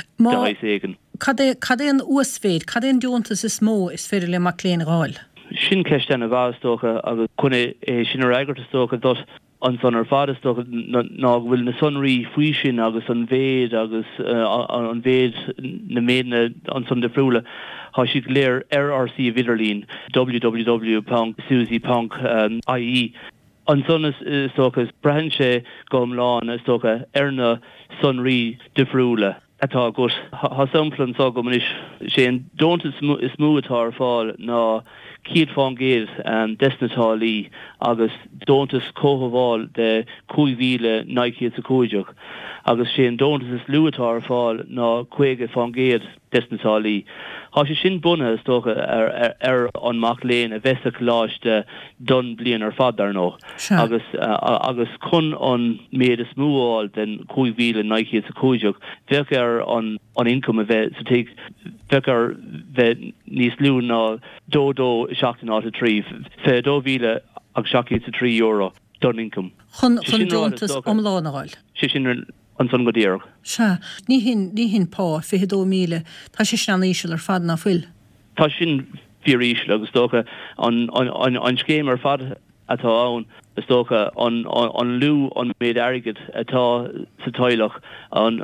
Cadé an uasféid, cadé an dóntas is mó is féidir le mac léan gáil. Sin ceiste a bhá stocha agus chune sin ar aigart stocha dot an son ar fada stocha ná bhfuil na sonraí faoi sin agus an bhéad agus an bhéad na méadna an son de friúla há siad léir RRC Viderlín www.susie.ie an son is stocha is brehan sé gom lán is stocha na sonraí de friúla. Atá gut ha samplan sa go is sé an don't is smooth ar fáil ná Kiad fan géad desnatá lí agus dontas cóhaváil de 5 míle 9 agus sé an dontas is luatá ar fáil ná 5 fan géad desnatá lí. Tá sé sin bunne stocha ar an mac léin a bheitach láiste don blian ar fadar nó. Agus chun an méad is smúáil den 5 míle 9 bheith ar an income a bheith sa take bheith ar bheith níos lú ná dó 7.3 fé 2 míle ag 7.3 euro don income. Chun dontas omlánaáil. Sé sin an son go díarach. Se, ní hin pá fi 2 míle, tá sé sin an ísisiil ar fad na fuil. Tá sin fíríisiil agus tócha an scéim ar fad atá ann is tócha an lú an méid airgid atá sa toilech an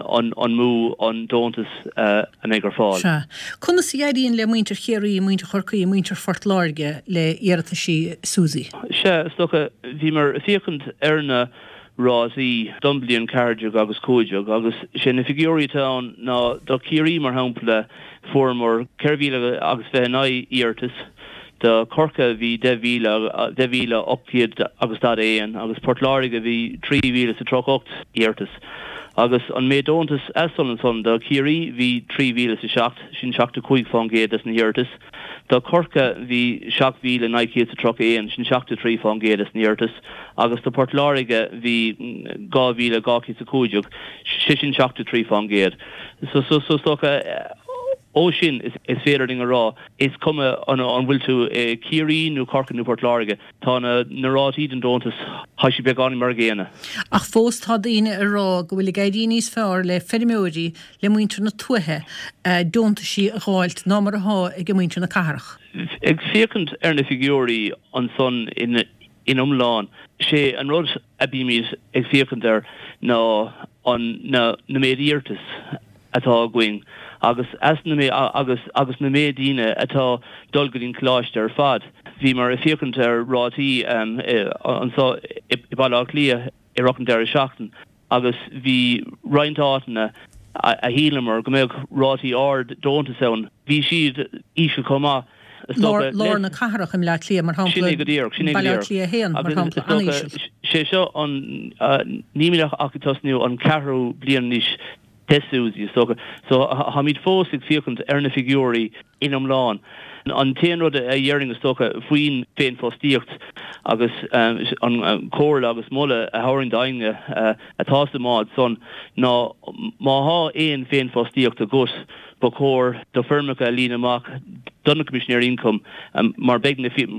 mú an dontas an éigar fáil. Se, chuna siaíonn le muintir chéirí muintir chorcaí muintir fortláirge le iarata sí Susie. Se, is tócha bhí mar fiachant ar na Rásí Dumblion Cardiog agus Cóideog agus sé na figurítáin ná do cíirí mar hampla formor Cervíle agus bheith ná iartas de Corca bhí 10 míle opciad agus dad éan agus Portláriga bhí 3 míle sa 3 iartas agus an médóntas eson an son de cíirí bhí 3 míle sa 7 sin 7 fan géad as na iartas de Corca bhí 7 míle 9 sa 3 éan sin 7 fan géad as na iartas agus de Portláriga bhí 2 míle 2 sa Cóideog sin 7 fan géad so stocha ó sin is féidir a rá is komme an bhfuil tú cíirí nó Corca nó Portláriga tá na rátí an dontas ha si be gáin mar géana. Ach fós tá daine a rá go bhfuil gaidí níos fearr le ferméirí le muintir na tuthe donta sí a gáilt ná mar ath ag go muintir na carach. Ag fécant ar na figurí an son in umláin sé an rud a bíimiid ag fécant ar ná méid iartas atá going agus na médíine atá dulgadín chláiste ar fad bhí mar fiocant rátí an so I bailach lia I rockn deir seachtain agus bhí rointána a hílamar go méid rátí ard dónta saon bhí siad ísio comá Lorna caharach im le lia mar hapla lia héan mar hapla aníisiil. sé seo an níimiach acutasniú an cehrú blian níos tesúsí so ha míid fósig fiocant na figúí inam lán. An téanrod a dhearing stocha faoin féin fóstíocht agus an cóir agus molle a háirn dainge a tásta mád son ná má há éon féin fóstíocht a gus ba cóir do firmacha a lína amach donna commissioner income mar beg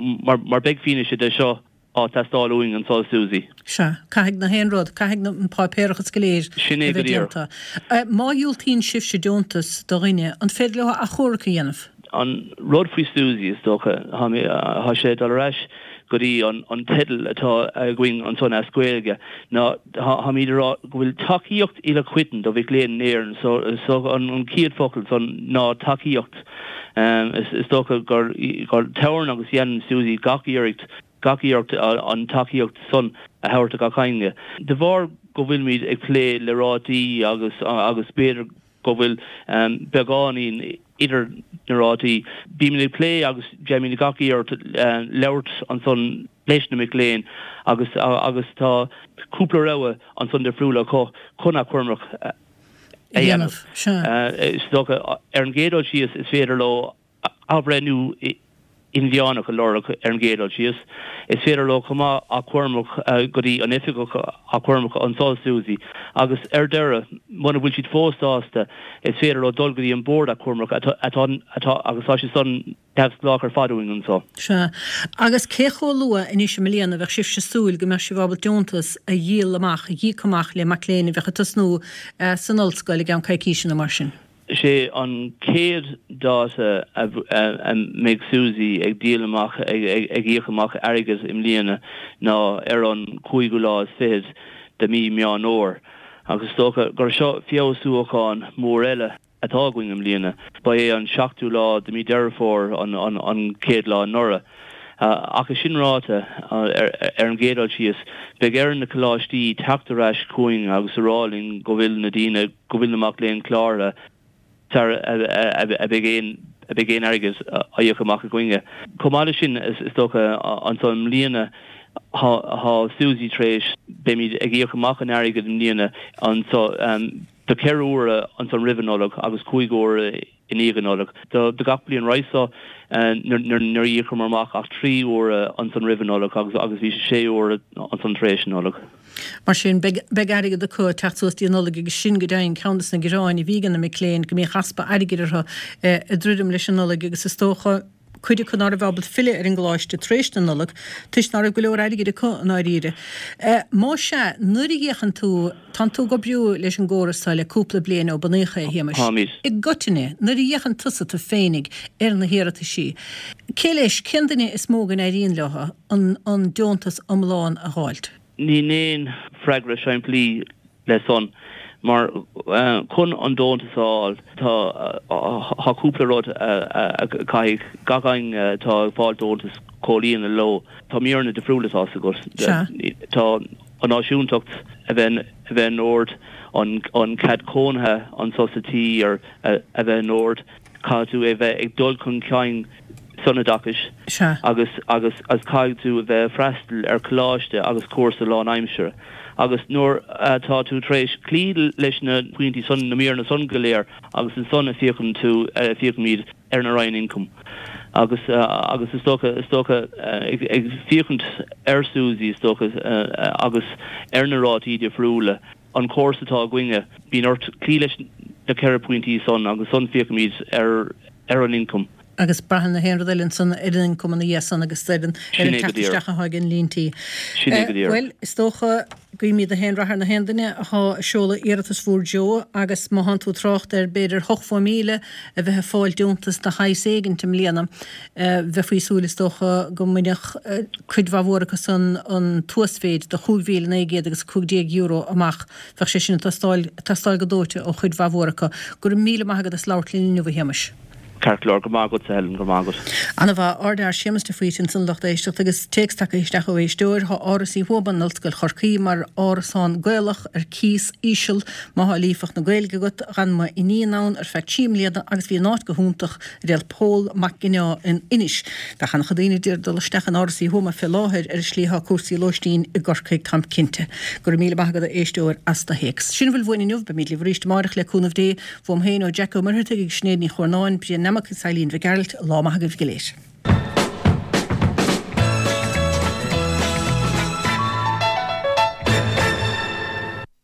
fine se de seo á testáúing an sá Susie. Se, caithig na héanród, caithig na pápéirechas goléir. Sinné go dír. Má dúiltín sif sé dúntas do rinne, an féad le a chóracha dhéanamh. An rud faoi Susie is docha ha sé dal reis go dtí an tedal atá a going an son ascuilge. Ná ha míidir bhfuil takeíocht ile cuitan do bhíh léan néan so an ciad focail son ná takeíocht is docha gur teann agus dhéann Susie gaciíocht an takeíocht son a hairta gachainge. De bhar go bhfuil míid ag lé le rátí agus béidir go bhfuil beáín idir narátí bímini lé agus Jamie gaciíart leirt an son leisna micléin agus tá cúpla raibh an son de friúla chuna cuirmach a dhéanamh. Is docha an géadál sios is féidir lo abrenú in bheánach a lorach an géadál sios. Is féidir lo chumá a cuirmach go dtí an ifigeach a cuirmach an sá Susie agus deire muna bhfuil siad fóstásta is féidir lo dul go dtí an bord a cuirmach atá agus tá sé son tefs lách ar fadúing an sá. Se agus céchó lua in is milliana bheith sif se súil go me sé bhabal deontas a díal amach a dhí comach le macléine bheitcha tasnú san olscoil gan caiicísin mar sin. sé an céad dáta a méid Susie ag díal amach ag íochamach airgead im líana ná ar an cúig lá féad de mí meán óir agus tócha gur seo fiosúachán mór eile atá going im líana ba é an 7 lá de mí deirfór an céad lá nora. Ach sinráta ar an géadál sios beag ar na choláistí teachtaráis cúing agus aráling go bhfuil na díine go bhfuil amach léon chlára a begin airgead a dhéoch goinge. Comáile sin is docha an son líana ha Susie tréis be míid ag dhéoch amach an airgead an líana an so de ceúra an son rivanólag agus cúigóra in íganólag. De gach blion raisá nar dhéoch marach ach 3 óra an son rivanólag agus bhí 6 óra an son tréisnólag. Mar sin be aige de chu teúí anolaige go sin go dain ceantas na goráin I bhígan na miléin go mé chaspa aigeirtha a ddruúm leis anolaige agus is tócha chuidir chun ar bhbal fiile ar an gláiste tréiste nolag, tuis nar go leor aigeir náíre. Má se nuirigéchan tú tan tú go breú leis an ggórasáile cúpla bliana ó banécha héimeis. I gotainine nuirigéchan tusa tú féinnig ar na héirata sí. Cé leis cindaine is mógan a rion letha an deontas amláin a háilt. Ní néon freigra seimpli le son mar chun an dóntasáil tá cúpla rud caiig gagaing tá fáil dóntas cólíon lo tá míorna de friúlatá agat tá an náisiúntacht a bheith nóir an cad cónthe an sosatí ar a bheith nóir cáú a bheith ag dul chun ceáin sonna dachas agus caiig tú a bheith freistal ar chláiste agus cuasa lá aimsere. Agus nóir tá tú tréis clí leis na puintí son na mír na son goléir agus in sonna fiochan tú fiochan míad ar na rain income. Agus is stocha ag fiochan ar Susie stocha agus ar na rátí de friúla an córsatá goinge bín ort clí leis na ceir puintí son agus son fiochan míad ar an income. Agus brahan na héanradilinn san idirn cum na dhéasan agus staidan ar an teachtasteach hagan líntí. Well, is tócha goimí a héanrathar na hendaine a seola éiratas fúr Jo agus má han tú trácht ar beidir 8 míle a bheit fáil dúntas na haiségin tim líanam bheit faoi súlis tócha go muineach cuidhhórcha san an tuasféid de 5,900 agus 50 euro amach fe sé sin tastáil go dóte ó chuidhhórcha gur 1,000 maigad a sláirtlíú bh héimeis. Carclár go mágad sa helen go mágad. Anna bh ardar siamasta faoin san lecht éisteach agus teach isteach ó éisteúir ha árasí hóban nalscoil chorcaí mar árasán gailech cís ísisiil má lífach na gailge go ganma iníán feic tíimléada agus bhí náit go húntaach réal pól mac gine in inis. Tá chan chadaine dir dul stechan árasí homa fé láthir slítha cuasaí loistín i gorcaig tam cinnte. Gur míle bagad a éisteúir as tá héics. Sin bhfuil bhhaine nuh be míle bhríist marach le cúnmh dé bhm héin ó Jack marthirrtaigh snéadní chornáin bí namach sailín bh geilt lámathagah go léis.